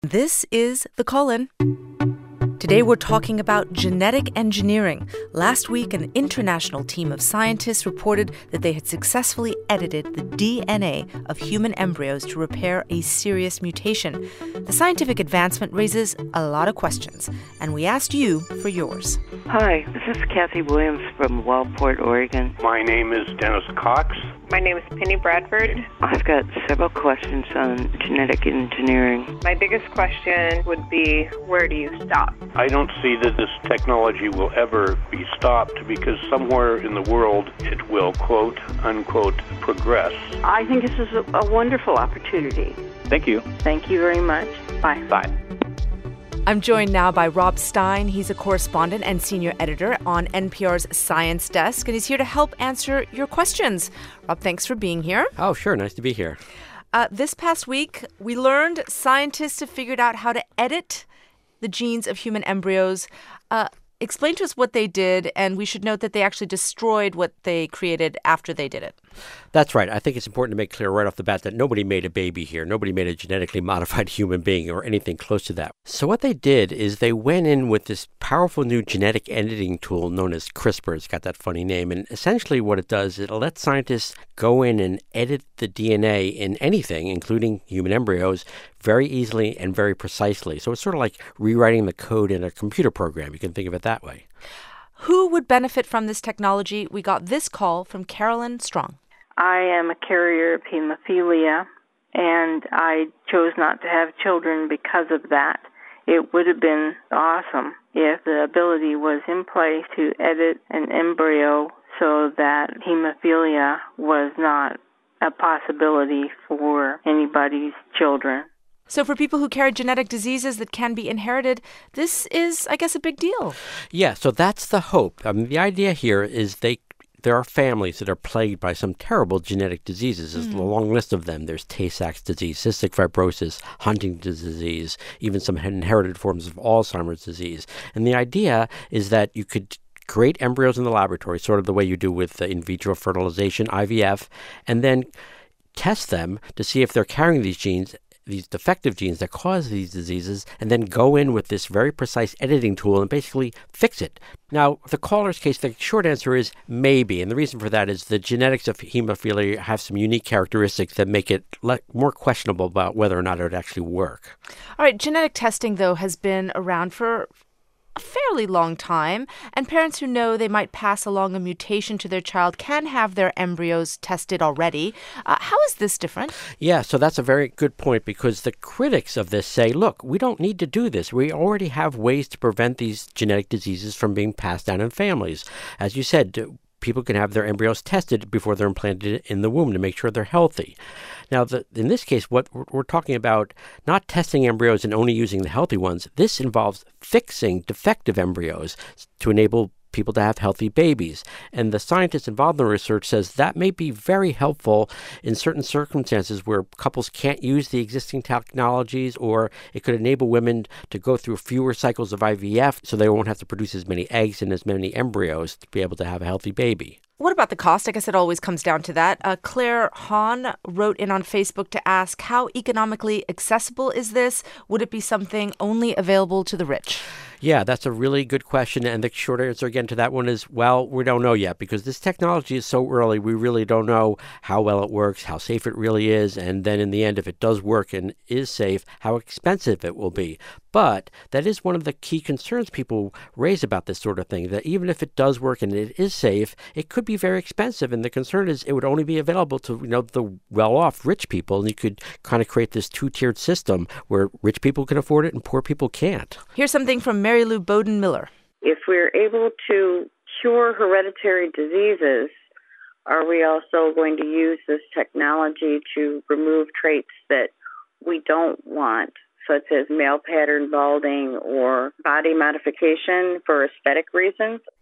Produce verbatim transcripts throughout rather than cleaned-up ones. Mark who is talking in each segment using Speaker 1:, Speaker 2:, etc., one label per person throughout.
Speaker 1: This is The Call-In. Today we're talking about genetic engineering. Last week, an international team of scientists reported that they had successfully edited the D N A of human embryos to repair a serious mutation. The scientific advancement raises a lot of questions, and we asked you for yours.
Speaker 2: Hi, this is Kathy Williams from Wellport, Oregon.
Speaker 3: My name is Dennis Cox.
Speaker 4: My name is Penny Bradford.
Speaker 2: I've got several questions on genetic engineering.
Speaker 4: My biggest question would be, where do you stop?
Speaker 3: I don't see that this technology will ever be stopped because somewhere in the world it will, quote, unquote, progress.
Speaker 5: I think this is a, a wonderful opportunity.
Speaker 3: Thank you.
Speaker 5: Thank you very much. Bye.
Speaker 3: Bye.
Speaker 1: I'm joined now by Rob Stein. He's a correspondent and senior editor on N P R's Science Desk, and he's here to help answer your questions. Rob, thanks for being here.
Speaker 6: Oh, sure. Nice to be here.
Speaker 1: Uh, this past week, we learned scientists have figured out how to edit the genes of human embryos. Uh, explain to us what they did, and we should note that they actually destroyed what they created after they did it.
Speaker 6: That's right. I think it's important to make clear right off the bat that nobody made a baby here. Nobody made a genetically modified human being or anything close to that. So what they did is they went in with this powerful new genetic editing tool known as CRISPR. It's got that funny name. And essentially what it does, it lets scientists go in and edit the D N A in anything, including human embryos, very easily and very precisely. So it's sort of like rewriting the code in a computer program. You can think of it that way.
Speaker 1: Who would benefit from this technology? We got this call from Carolyn Strong.
Speaker 5: I am a carrier of hemophilia, and I chose not to have children because of that. It would have been awesome if the ability was in place to edit an embryo so that hemophilia was not a possibility for anybody's children.
Speaker 1: So for people who carry genetic diseases that can be inherited, this is, I guess, a big deal.
Speaker 6: Yeah, so that's the hope. I mean, the idea here is they there are families that are plagued by some terrible genetic diseases. There's mm. a long list of them. There's Tay-Sachs disease, cystic fibrosis, Huntington's disease, even some inherited forms of Alzheimer's disease. And the idea is that you could create embryos in the laboratory, sort of the way you do with uh, in vitro fertilization, I V F, and then test them to see if they're carrying these genes, these defective genes that cause these diseases, and then go in with this very precise editing tool and basically fix it. Now, the caller's case, the short answer is maybe. And the reason for that is the genetics of hemophilia have some unique characteristics that make it le- more questionable about whether or not it would actually work.
Speaker 1: All right. Genetic testing, though, has been around for a fairly long time, and parents who know they might pass along a mutation to their child can have their embryos tested already. Uh, how is this different?
Speaker 6: Yeah, so that's a very good point, because the critics of this say, look, we don't need to do this. We already have ways to prevent these genetic diseases from being passed down in families. As you said, people can have their embryos tested before they're implanted in the womb to make sure they're healthy. Now, the, in this case, what we're, we're talking about, not testing embryos and only using the healthy ones. This involves fixing defective embryos to enable people to have healthy babies. And the scientists involved in the research says that may be very helpful in certain circumstances where couples can't use the existing technologies, or it could enable women to go through fewer cycles of I V F so they won't have to produce as many eggs and as many embryos to be able to have a healthy baby.
Speaker 1: What about the cost? I guess it always comes down to that. Uh, Claire Hahn wrote in on Facebook to ask, how economically accessible is this? Would it be something only available to the rich?
Speaker 6: Yeah, that's a really good question. And the short answer again to that one is, well, we don't know yet, because this technology is so early. We really don't know how well it works, how safe it really is. And then in the end, if it does work and is safe, how expensive it will be. But that is one of the key concerns people raise about this sort of thing, that even if it does work and it is safe, it could be very expensive. And the concern is it would only be available to, you know, the well-off rich people. And you could kind of create this two-tiered system where rich people can afford it and poor people can't.
Speaker 1: Here's something from Mary Lou Bowden Miller.
Speaker 7: If we're able to cure hereditary diseases, are we also going to use this technology to remove traits that we don't want, such as male pattern balding or body modification for aesthetic reasons?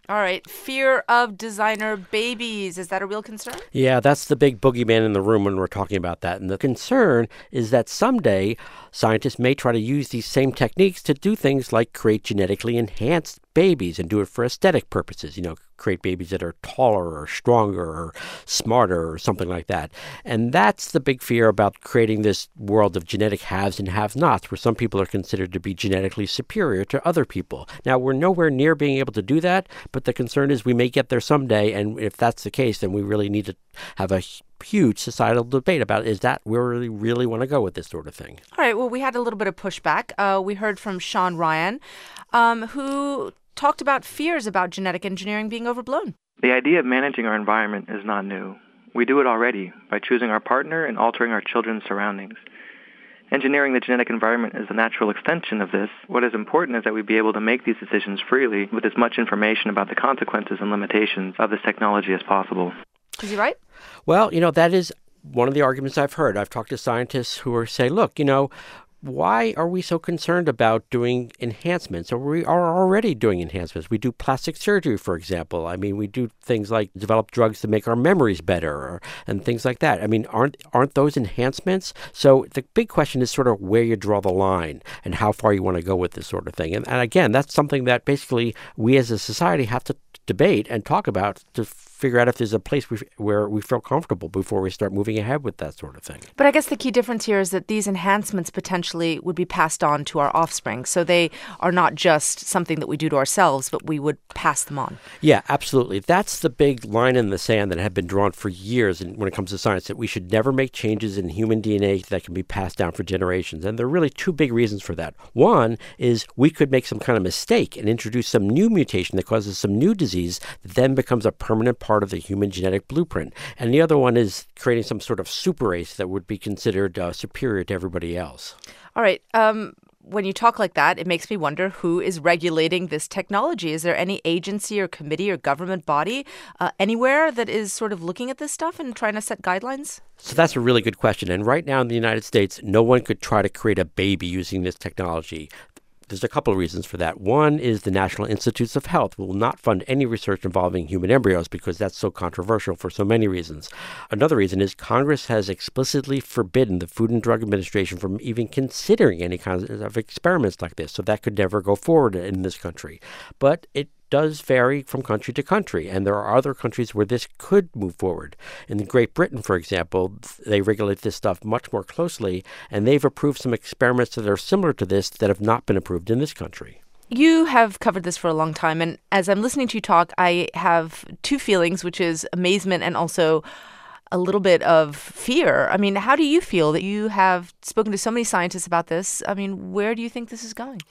Speaker 1: All right. Fear of designer babies. Is that a real concern?
Speaker 6: Yeah, that's the big boogeyman in the room when we're talking about that. And the concern is that someday scientists may try to use these same techniques to do things like create genetically enhanced babies and do it for aesthetic purposes, you know, create babies that are taller or stronger or smarter or something like that. And that's the big fear about creating this world of genetic haves and have-nots, where some people are considered to be genetically superior to other people. Now, we're nowhere near being able to do that, but the concern is we may get there someday, and if that's the case, then we really need to have a huge societal debate about is that where we really want to go with this sort of thing.
Speaker 1: All right, well, we had a little bit of pushback. Uh, we heard from Sean Ryan, um, who talked about fears about genetic engineering being overblown.
Speaker 8: The idea of managing our environment is not new. We do it already by choosing our partner and altering our children's surroundings. Engineering the genetic environment is the natural extension of this. What is important is that we be able to make these decisions freely with as much information about the consequences and limitations of this technology as possible.
Speaker 1: Is he right?
Speaker 6: Well, you know, that is one of the arguments I've heard. I've talked to scientists who are saying, look, you know, why are we so concerned about doing enhancements? Or we are already doing enhancements. We do plastic surgery, for example. I mean, we do things like develop drugs to make our memories better or, and things like that. I mean, aren't aren't those enhancements? So the big question is sort of where you draw the line and how far you want to go with this sort of thing. And, and again, that's something that basically we as a society have to debate and talk about to figure out if there's a place we, where we feel comfortable before we start moving ahead with that sort of thing.
Speaker 1: But I guess the key difference here is that these enhancements potentially would be passed on to our offspring. So they are not just something that we do to ourselves, but we would pass them on.
Speaker 6: Yeah, absolutely. That's the big line in the sand that had been drawn for years when it comes to science, that we should never make changes in human D N A that can be passed down for generations. And there are really two big reasons for that. One is we could make some kind of mistake and introduce some new mutation that causes some new disease that then becomes a permanent part of the human genetic blueprint. And the other one is creating some sort of super race that would be considered uh, superior to everybody else.
Speaker 1: All right. Um, when you talk like that, it makes me wonder who is regulating this technology. Is there any agency or committee or government body uh, anywhere that is sort of looking at this stuff and trying to set guidelines?
Speaker 6: So that's a really good question. And right now in the United States, no one could try to create a baby using this technology. There's a couple of reasons for that. One is the National Institutes of Health will not fund any research involving human embryos because that's so controversial for so many reasons. Another reason is Congress has explicitly forbidden the Food and Drug Administration from even considering any kind of experiments like this, so that could never go forward in this country. But it does vary from country to country, and there are other countries where this could move forward. In Great Britain, for example, they regulate this stuff much more closely, and they've approved some experiments that are similar to this that have not been approved in this country.
Speaker 1: You have covered this for a long time, and as I'm listening to you talk, I have two feelings, which is amazement and also a little bit of fear. I mean, how do you feel that you have spoken to so many scientists about this? I mean, where do you think this is going?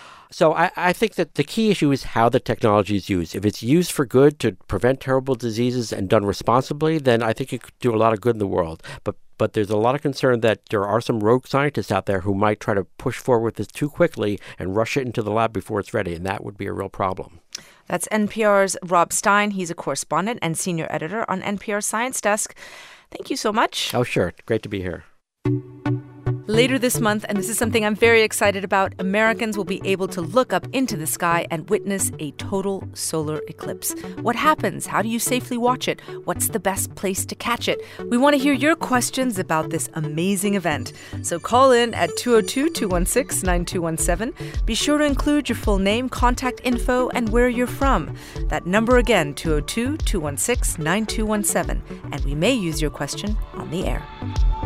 Speaker 6: So I, I think that the key issue is how the technology is used. If it's used for good to prevent terrible diseases and done responsibly, then I think it could do a lot of good in the world. But but there's a lot of concern that there are some rogue scientists out there who might try to push forward with this too quickly and rush it into the lab before it's ready, and that would be a real problem.
Speaker 1: That's N P R's Rob Stein. He's a correspondent and senior editor on N P R Science Desk. Thank you so much.
Speaker 6: Oh, sure. Great to be here.
Speaker 1: Later this month, and this is something I'm very excited about, Americans will be able to look up into the sky and witness a total solar eclipse. What happens? How do you safely watch it? What's the best place to catch it? We want to hear your questions about this amazing event. So call in at two oh two, two one six, nine two one seven. Be sure to include your full name, contact info, and where you're from. That number again, two oh two, two one six, nine two one seven. And we may use your question on the air.